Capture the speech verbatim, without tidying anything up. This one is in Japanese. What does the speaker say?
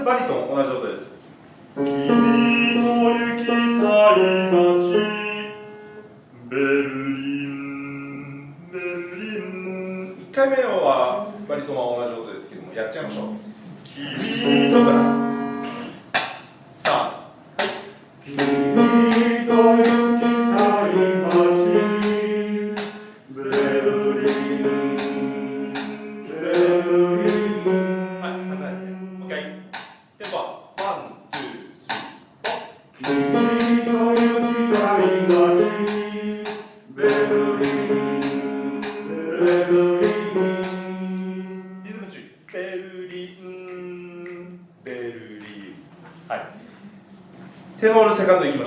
ずバリトン同じ音です。 君の行きたい街ベルリンベルリン。 いっかいめはバリトンは同じ音ですけども、やっちゃいましょう。 君どうかな。さあ、 君と行きたい街ベルリンベルリン。 はい、離れてもう一回。テンポはワン、ツー、スリー、フォー。 君と行きたい街ベルリンベルリン。 リズム注意。ベルリンベルリン。はい。テノールセカンドいきましょう。